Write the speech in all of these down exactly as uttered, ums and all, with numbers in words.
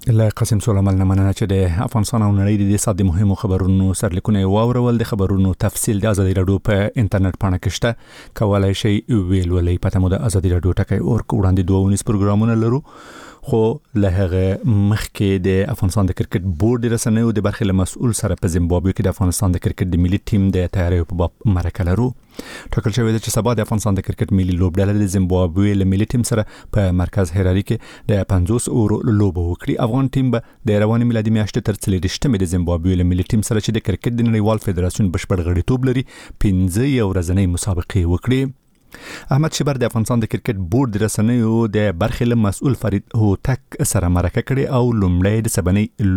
له قاسم سلیمان نه مننه چې د افغانستان او نړۍ د ساده مهمو خبرونو سرلیکونه واورول. د خبرونو تفصیل د ازادي رادیو په انټرنیټ پاڼه کې شته، کولای شئ ویل ولې پته مو د ازادي رادیو ټکی اور وړاندې دوه ونیس پروګرامونه لرو، خو له هغه مخکې د افغانستان د کرکټ بورډ رسنیو د برخې له مسؤل سره په زیمبابوې کې د افغانستان د کرکټ د ملي ټیم د تیاریو په باب مرکه لرو. ټاکل شوی دی چې سبا د افغانستان د کرکټ ملي لوبډله د زیمبابوې له ملي ټیم سره په مرکز هراري کې د پنځوس اورو لوبه وکړي. افغان ټیم به د روانې میلادي میاشتې تر څلېرویشتمې د زیمبابوې له ملي ټیم سره چې د کرکټ د نړیوال فدراسیون بشپړ غړیتوب لري پنځه یو ورځنۍ مسابقې وکړي. احمد شبر د افغانستان د کرکټ بورډ د رسنیو د برخې له مسؤل فرید هوتک سره مرکه کړې او لومړی د سبنۍ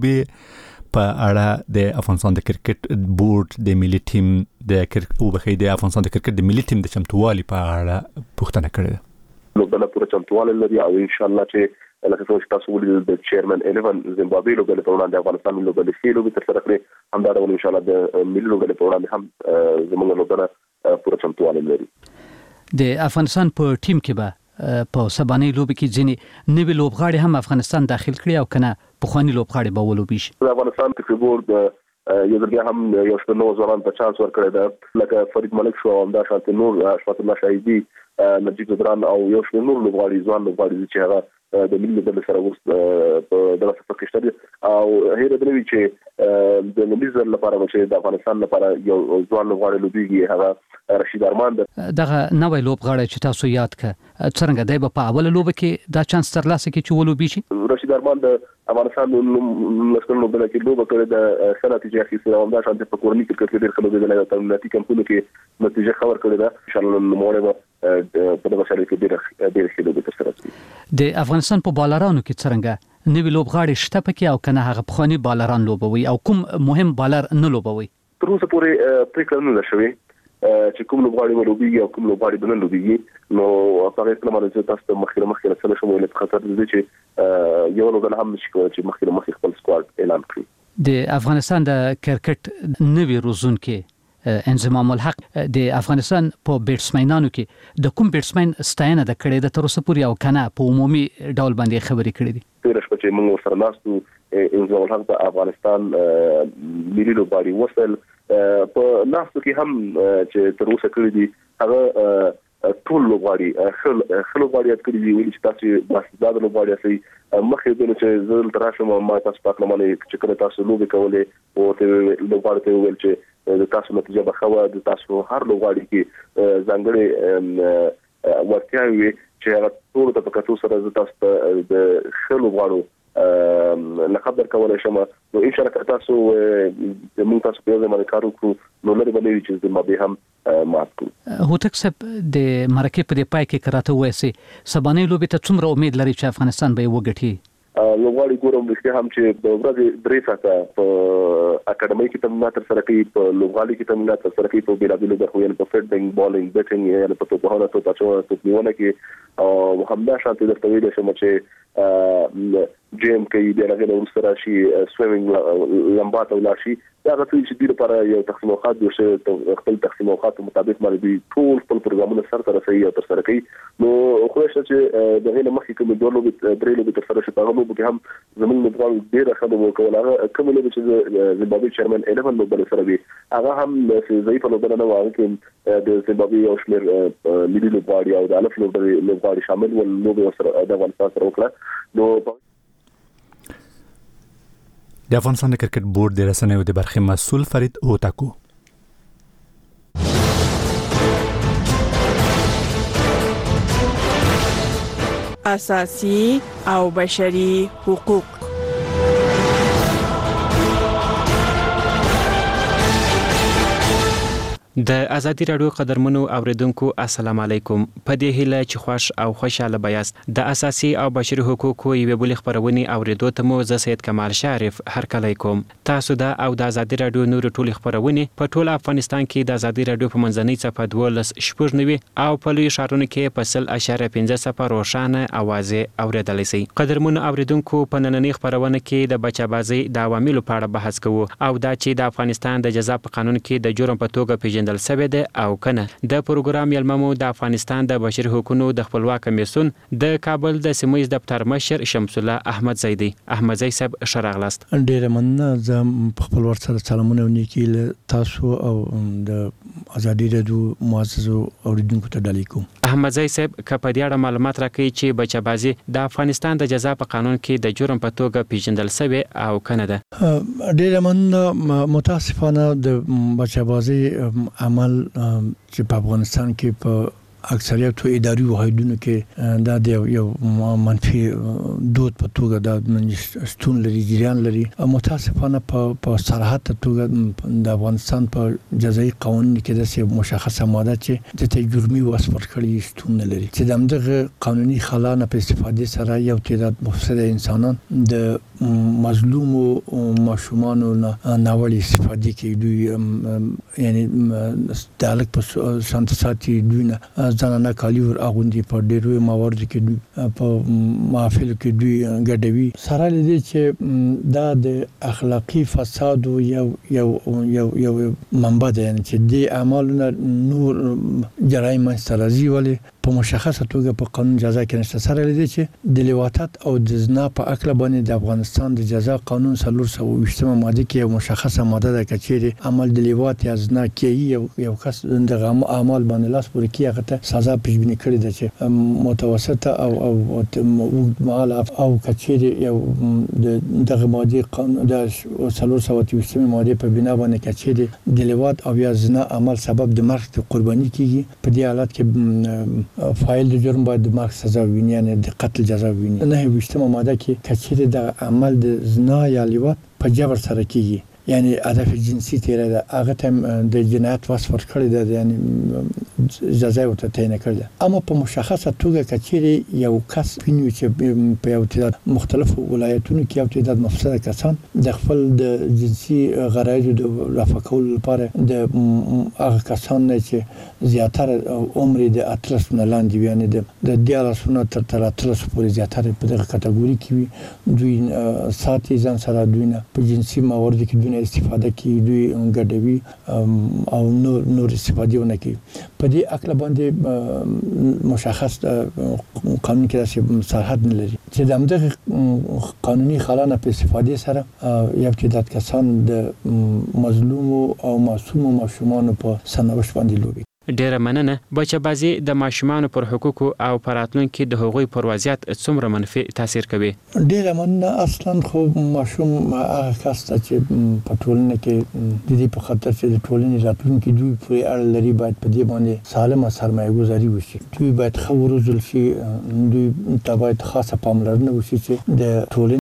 لوبې په اړه د افغانستان د کرکټ بورډ د ملي ټیم د کرکټ او بخې د افغانستان د کرکټ د ملي ټیم د چمتووالي په اړه پوښتنه کړې. لوبډله پوره چمتووالی لري او ان شاء الله چې لکه څنګه چې تاسو ولیدل د چیرمن الیون زیمبابوې لوبډلې په وړاندې افغانستان لوبډلې ښې لوبې ترسره کړې، همدا ډول ان شاء الله د ملي لوبډلې په وړاندې هم زموږ لوبډله پوره چمتووالی لري. د افغانستان په ټیم کې به په سبانۍ لوبې کې ځینې نوي لوبغاړي هم افغانستان داخل کړي او کنه پخواني لوبغاړي به ولوبي شي. د افغانستان کرکټ بورډ یو ځل هم یو شمېر نوو ځوانانو ته چانس ورکړی ده، لکه فرید ملک شو او همداشانتې نور اشفاق الله شاهدي، نجیب زدران او یو شمېر نور لوبغاړي ځوان لوبغاړي چې هغه د ملي لوبډلې سره اوس په دغه سفر کې شته دي او هیله ده چې د ملي زر لپاره چې د افغانستان لپاره یو ځوان لوبغاړی لوبیږي هغه رشید ارمان ده. دغه نوې لوبغاړی چې تاسو یاد کړه څنګه دی په اوله لوبه کې دا چانس ترلاسه کړي چې ولوبي شي؟ رشید ارمان د افغانستان د لسکن لوبډله کې لوبه کړې ده، ښه نتیجه اخیستې او همداشانتې په کورني کرکټ کې ډېر ښه لوبېدلی ده، تمریناتي کمپونو کې نتیجه ښه ورکړې ده. انشاءالله نوموړی به په دغه سره کې ډېره ډېرې ښې لوبې ترسره کړي. د افغانستان په بالرانو کې څرنګه نوي لوبغاړي شته پکې او کنه هغه پخواني بالران لوبوي او کوم مهم بالر نه لوبوي؟ تر اوسه پورې پرېکړه نه ده شوې چې کوم لوبغاړي به لوبیږي او کوم لوبغاړي به نه لوبیږي. نو په هغې کله باندې چې تاسو ته مخکې له مخکې رسنه شم ویلې په خطر دی چې یوه لوبډله هم نشي کولی چې مخکې له مخکې خپل سکواډ اعلان کړي. د افغانستان د کرکټ نوي روزونکي انضمام الحق د افغانستان په بیټسمنانو کې د کوم بیټسمن ستاینه د کړې د تر اوسه پورې او کنه په عمومي ډول باندې خبرې کړې دي؟ تیر شپه چې موږ سره ناستو انضمام الحق د افغانستان ملي لوبغاړي وصل په ناستو کې هم چې تر اوسه کړې دي هغه ټول لوبغاړي خل لوبغاړي یاد کړی دي ویل چې تاسو باسداد لوبغاړي اصلي مخې دنه چې زل تراشم ما تاسو پاک لمنه چې کله تاسو لوبې کولې او ته لوبغاړي ته ویل چې د تاسو نتیجه به خو د تاسو هر لوبغاړي کې ځانګړي ورتیاوي چې هغه ټول ته په کتو سره د تاسو د خل لوبغاړو لقب درکولای شم. نو ان شاء الله تاسو د موږ تاسو په ځای باندې کار وکړو نو لري باندې چې د مابه هم مات کړو. هوتک صاحب د مرکې په پای کې کراته وایسي سبانې لوبې ته څومره امید لري چې افغانستان به وګټي؟ لوبغاړي ګورم چې هم چې د ورځې درې ساعته په اکیډمي کې تمرینات ترسره کوي، په لوبغاړي کې تمرینات ترسره کوي، په بیلابیلو برخو یعنې په فیلډینګ، بالینګ، بیټینګ یعنې په توپخانه توپ اچونه توپ نیونه کې او همداشانتې درته ویلی شم چې جیم کوي، بیا هغې نه وروسته راشي سویمینګ لمبا ته ولاړ شي. دا هغه څه چې دوی لپاره یو تقسیم اوقات جوړ شوی، خپل تقسیم اوقات په مطابق باندې دوی ټول خپل پروګرامونه سرته رسوي او ترسره کوي. نو خدای شته چې د هغې نه مخکې کومې دوه لوبې درې لوبې ترسره شي، په هغه لوبو کې هم زموږ لوبغاړو ډېره ښه لوبه وکړله. هغه کومې لوبې چې د زیمبابوې چیرمن الیون لوبډلې سره وي هغه هم ضعیفه لوبډله نه وه، هغه کې د زیمبابوې یو شمېر ملي لوبغاړي او د الف لوبډلې لوبغاړي شامل ول، لوبې ورسره د افغانستان سره وکړه. نو د افغانستان د کرکټ بورډ د رسنیو د برخې مسؤل فرید هوتکو. اساسي او بشري حقوق. د ازادي رادیو قدرمنو اوریدونکو السلام علیکم. په دې هیله چې خوش او خوشاله بیاست د اساسي او بشري حقوقو یوه بل خبرونه اوریدو ته مو زه سید کمال شریف هرکلی کوم. تاسو دا او د ازادي رادیو نور ټول خبرونه په ټول افغانستان کې د ازادي رادیو په منځنۍ صفحه دولس شپږ نوي او په لوی ښارونو کې په سل اشاره پنځه صفر روښانه اوازې اوریدلی شئ. قدرمنو اوریدونکو په نننۍ خبرونه کې د بچابازي د عواملو په اړه بحث کوو او دا چې د افغانستان د جزا په قانون کې د جرم په توګه پیژندل پیژندل شوی دی او کنه. د پروګرام یلممو د افغانستان د بشري حقوقو د خپلواک کمیسیون د کابل د سیمه ییز دفتر مشر شمس الله احمد زیدی. احمد زی صاحب شراغلاست. ډیر مننه زم په خپل ور سره سلامونه ونیکي تاسو او د ازادي رادیو مؤسسو اوریدونکو ته ډالۍ کوم. احمد زی صاحب کپه د اړه معلومات راکړي چې بچبازي د افغانستان د جزا په قانون کې د جرم په توګه پیژندل شوی او کنه ده. ډیر مننه. متاسفانه د بچبازي عمل چې په افغانستان کې په اکثریت اداري واحدونو کې دا د یو منفي دود په توګه د ستون لري جریان لري. متاسفانه په په صراحت توګه د افغانستان په جزایي قانون کې د څه مشخصه ماده چې د تجربي وسپر کړی ستون لري چې دغه قانوني خلا نه په استفادې سره یو تعداد مفسد انسانان د مظلوم او ماشومان نه ناوړي استفادې کوي. دوی یعنی د الګ په سانتساتي دوی نه ځانانه کالی ور اغوندي په ډیرو موارد کې په محافل کې دوی ګډوي سره لدی چې دا د اخلاقی فساد یو یو یو یو منبع ده چې د اعمالونو نور جرایم استرازي ولې په مشخصه توګه په قانون جزا کې نشته. سره لدی چې د لواطت او د زنا په اکل باندې د افغانستان د جزا قانون څلور سوه او ویشتمه ماده کې یو مشخصه ماده ده چې عمل د لواط یا زنا کې یو یو کس د اعمال باندې لاس پورې کې هغه سزا پیژنې کړې ده چې متوسطه او او مال او کچېری یو دغه ماده قانون د څلور سوه او ویشتمه ماده په بنا باندې کچېری د لواط او یا زنا عمل سبب د مرګ ته قرباني کیږي. په دې حالت کې فاعل د جرم باید د مرګ سزا ویني یعنی د قتل جزا ویني. نه ویشتمه ماده کې کچېری د عمل د زنا یا لواط په جبر سره کیږي یعنی هدف جنسي تیره ده هغه ته د جنایت وصف ورکړی ده یعنی جزا ورته تعیین کړل. اما په مشخصه توګه کچېری یو کس ویني چې په یو تعداد مختلفو ولایتونو کې یو تعداد مفسد کسان د خپل د جنسي غرایزو د رفع کولو لپاره د هغه کسان نه چې زیاتره عمر د اتلس نه لاندې یعنی د دیارلس نه تر تر اتلس پورې زیاتره په دغه کټګوري کې وي دوی ساتي ځان سره دوی نه په جنسي موارد کې دوی استفاده کوي دوی ګډوي او نور نور استفاده ونه کوي. په دې اکل باندې مشخص قانون کې صراحت نه لري چې د همدغه قانوني خلا نه په استفاده سره یو تعداد کسان د مظلوم او معصوم ماشومان په سرنوشت باندې لوبي. ډیره مننه. بچبازي د ماشومان پر حقوقو او پراتلونکو د هغوی پر وضعیت څومره منفي تاثیر کوي؟ ډیره مننه. اصلا خو ماشوم هغه کس چې په ټولنه کې د دې په خاطر چې د ټولنې راتلونکي دوی پرې اړه لري باید په دې باندې سالمه سرمایه گذاري وشي. دوی باید خو روزل شي دوی ته باید خاصه پاملرنه وشي چې د ټولنې